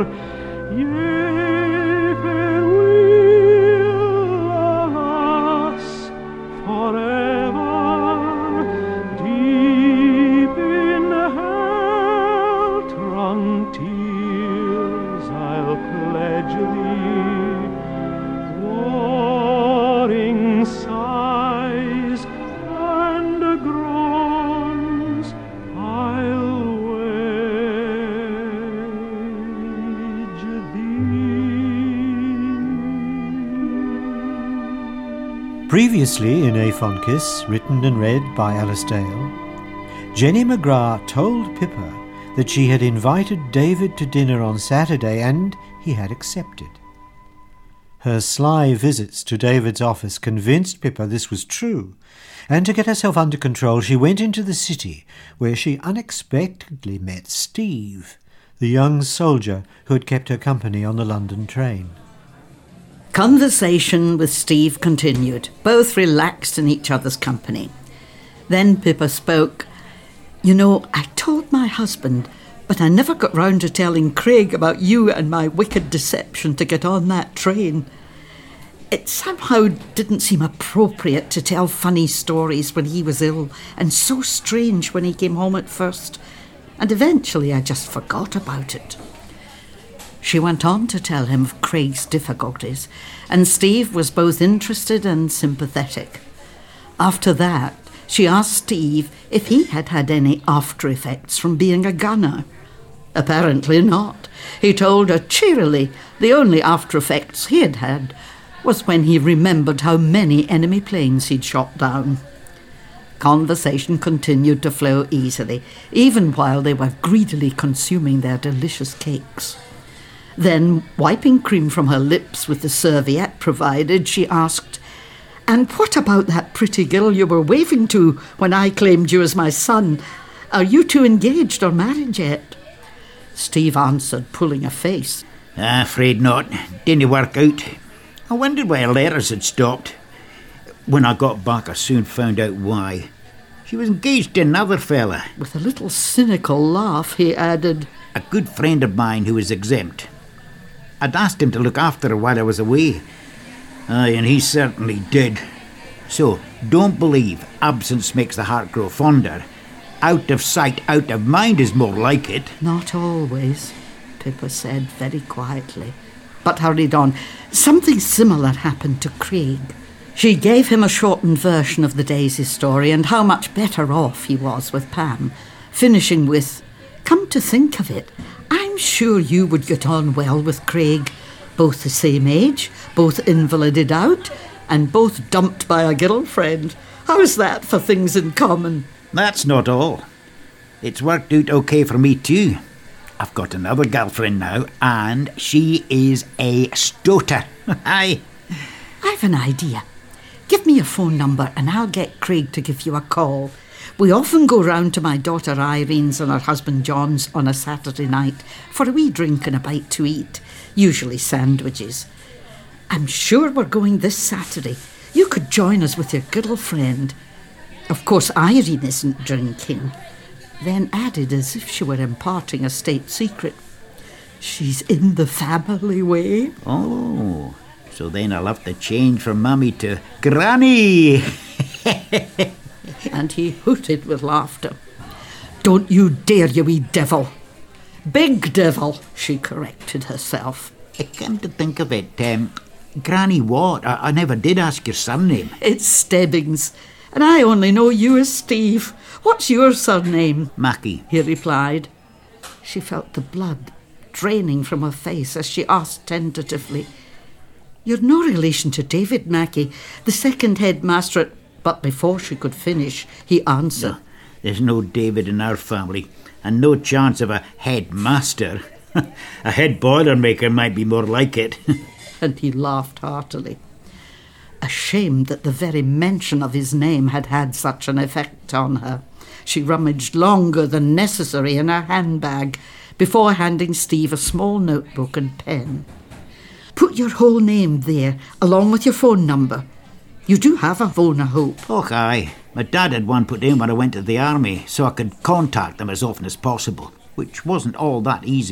Yea, farewell, alas, forever, deep in hell-drunk tears I'll pledge thee, warring sighs and groans I'll wage thee. Previously in A Fonkis, written and read by Alice Dale, Jenny McGrath told Pippa that she had invited David to dinner on Saturday and he had accepted. Her sly visits to David's office convinced Pippa this was true, and to get herself under control she went into the city, where she unexpectedly met Steve, the young soldier who had kept her company on the London train. Conversation with Steve continued, both relaxed in each other's company. Then Pippa spoke. You know, I told my husband, but I never got round to telling Craig about you and my wicked deception to get on that train. It somehow didn't seem appropriate to tell funny stories when he was ill, and so strange when he came home at first. And eventually I just forgot about it. She went on to tell him of Craig's difficulties, and Steve was both interested and sympathetic. After that, she asked Steve if he had had any after effects from being a gunner. Apparently not. He told her cheerily the only after effects he had had was when he remembered how many enemy planes he'd shot down. Conversation continued to flow easily, even while they were greedily consuming their delicious cakes. Then, wiping cream from her lips with the serviette provided, she asked, "And what about that pretty girl you were waving to when I claimed you as my son? Are you two engaged or married yet?" Steve answered, pulling a face. Afraid not. Didn't work out. I wondered why her letters had stopped. When I got back, I soon found out why. She was engaged to another fella. With a little cynical laugh, he added, A good friend of mine who was exempt. I'd asked him to look after her while I was away. Aye, and he certainly did. So, don't believe absence makes the heart grow fonder. Out of sight, out of mind is more like it. "Not always," Pippa said very quietly, but hurried on. Something similar happened to Craig. She gave him a shortened version of the Daisy story and how much better off he was with Pam, finishing with, "Come to think of it, I'm sure you would get on well with Craig. Both the same age, both invalided out, and both dumped by a girlfriend. How's that for things in common?" That's not all. It's worked out okay for me too. I've got another girlfriend now, and she is a stoter. Aye. "I've an idea. Give me your phone number and I'll get Craig to give you a call. We often go round to my daughter Irene's and her husband John's on a Saturday night for a wee drink and a bite to eat, usually sandwiches. I'm sure we're going this Saturday. You could join us with your girlfriend. Of course, Irene isn't drinking." Then added as if she were imparting a state secret, "She's in the family way." Oh, so then I'll have to change from Mummy to Granny. And he hooted with laughter. "Don't you dare, you wee devil." "Big devil," she corrected herself. Come to think of it, Granny what? I never did ask your surname. "It's Stebbings, and I only know you as Steve. What's your surname?" Mackie. He replied. She felt the blood draining from her face as she asked tentatively, "You're no relation to David Mackie, the second headmaster at..." But before she could finish, he answered, No, there's no David in our family, and no chance of a headmaster. A head boilermaker might be more like it. And he laughed heartily. Ashamed that the very mention of his name had had such an effect on her, she rummaged longer than necessary in her handbag before handing Steve a small notebook and pen. "Put your whole name there, along with your phone number. You do have a phone, I hope." Oh, aye. My dad had one put in when I went to the army, so I could contact them as often as possible, which wasn't all that easy.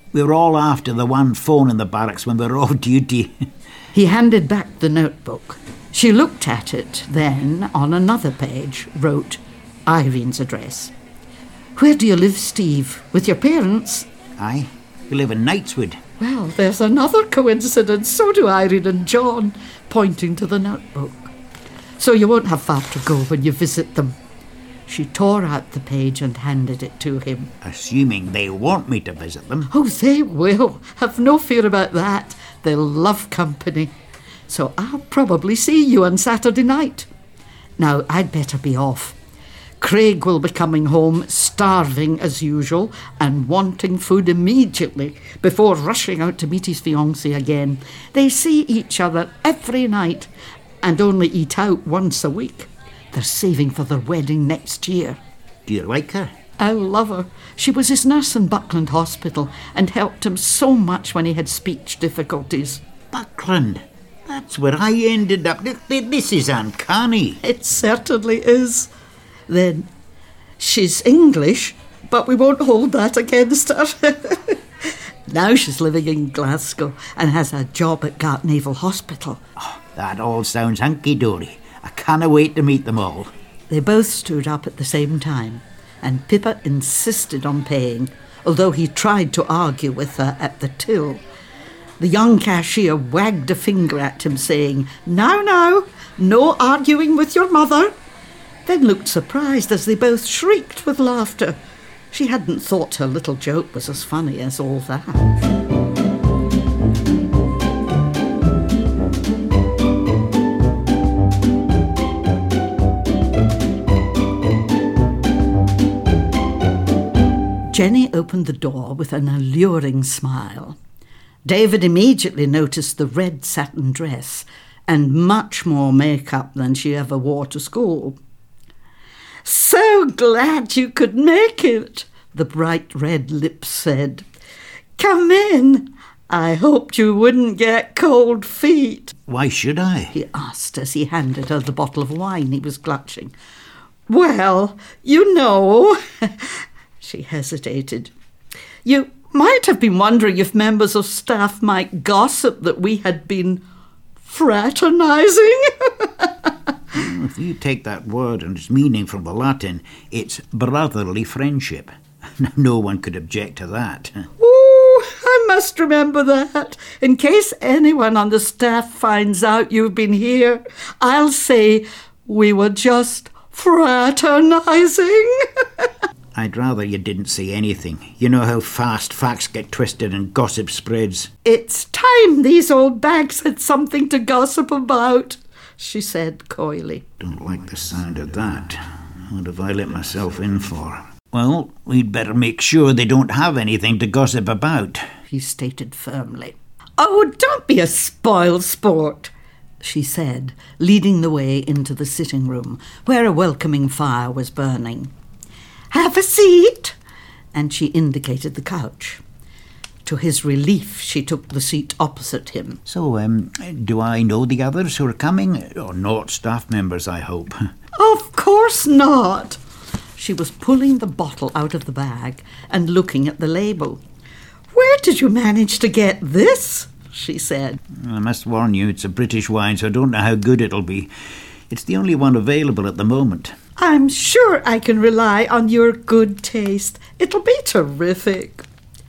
We were all after the one phone in the barracks when we were off duty. He handed back the notebook. She looked at it, then, on another page, wrote Irene's address. Where do you live, Steve? With your parents? Aye, we live in Knightswood. Well, there's another coincidence. So do Irene and John, pointing to the notebook. So you won't have far to go when you visit them. She tore out the page and handed it to him. Assuming they want me to visit them. Oh, they will. Have no fear about that. They'll love company. So I'll probably see you on Saturday night. Now, I'd better be off. Craig will be coming home starving as usual and wanting food immediately before rushing out to meet his fiancée again. They see each other every night and only eat out once a week. They're saving for their wedding next year. Do you like her? I love her. She was his nurse in Buckland Hospital and helped him so much when he had speech difficulties. Buckland? That's where I ended up. This is uncanny. It certainly is. Then, she's English, but we won't hold that against her. Now she's living in Glasgow and has a job at Gart Naval Hospital. Oh, that all sounds hunky-dory. I can't wait to meet them all. They both stood up at the same time, and Pippa insisted on paying, although he tried to argue with her at the till. The young cashier wagged a finger at him, saying, Now, no arguing with your mother," then looked surprised as they both shrieked with laughter. She hadn't thought her little joke was as funny as all that. Jenny opened the door with an alluring smile. David immediately noticed the red satin dress and much more makeup than she ever wore to school. "So glad you could make it," the bright red lips said. "Come in. I hoped you wouldn't get cold feet." Why should I? He asked as he handed her the bottle of wine he was clutching. "Well, you know," she hesitated. "You might have been wondering if members of staff might gossip that we had been fraternising." If you take that word and its meaning from the Latin, it's brotherly friendship. No one could object to that. "Oh, I must remember that. In case anyone on the staff finds out you've been here, I'll say we were just fraternising." I'd rather you didn't say anything. You know how fast facts get twisted and gossip spreads. "It's time these old bags had something to gossip about," she said coyly. Don't like the sound of that. What have I let myself in for? Well, we'd better make sure they don't have anything to gossip about, he stated firmly. "Oh, don't be a spoil sport," she said, leading the way into the sitting room, where a welcoming fire was burning. "Have a seat," and she indicated the couch. To his relief, she took the seat opposite him. So, do I know the others who are coming? Or not staff members, I hope. "Of course not." She was pulling the bottle out of the bag and looking at the label. "Where did you manage to get this?" she said. I must warn you, it's a British wine, so I don't know how good it'll be. It's the only one available at the moment. "I'm sure I can rely on your good taste. It'll be terrific."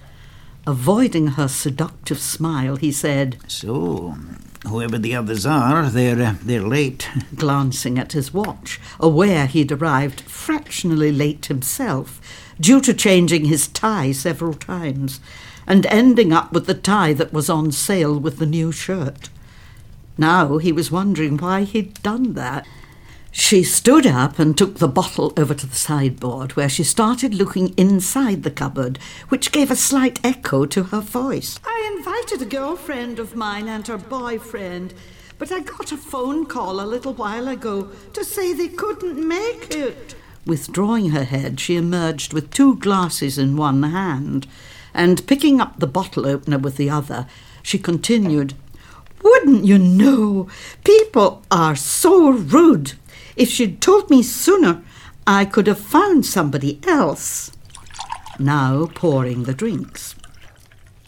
Avoiding her seductive smile, he said, So, whoever the others are, they're late. glancing at his watch, aware he'd arrived fractionally late himself, due to changing his tie several times, and ending up with the tie that was on sale with the new shirt. Now he was wondering why he'd done that. She stood up and took the bottle over to the sideboard, where she started looking inside the cupboard, which gave a slight echo to her voice. "I invited a girlfriend of mine and her boyfriend, but I got a phone call a little while ago to say they couldn't make it." Withdrawing her head, she emerged with 2 glasses in one hand, and picking up the bottle opener with the other, she continued, "Wouldn't you know, people are so rude. If she'd told me sooner, I could have found somebody else." Now pouring the drinks.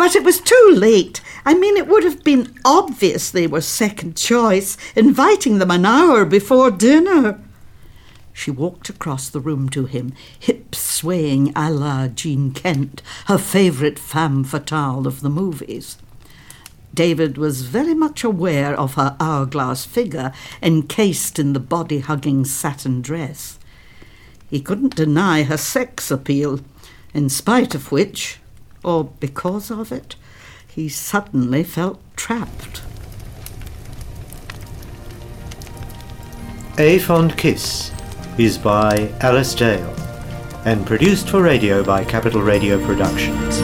But it was too late. I mean, it would have been obvious they were second choice, inviting them an hour before dinner. She walked across the room to him, hips swaying a la Jean Kent, her favourite femme fatale of the movies. David was very much aware of her hourglass figure encased in the body-hugging satin dress. He couldn't deny her sex appeal, in spite of which, or because of it, he suddenly felt trapped. A Fond Kiss is by Alice Dale and produced for radio by Capital Radio Productions.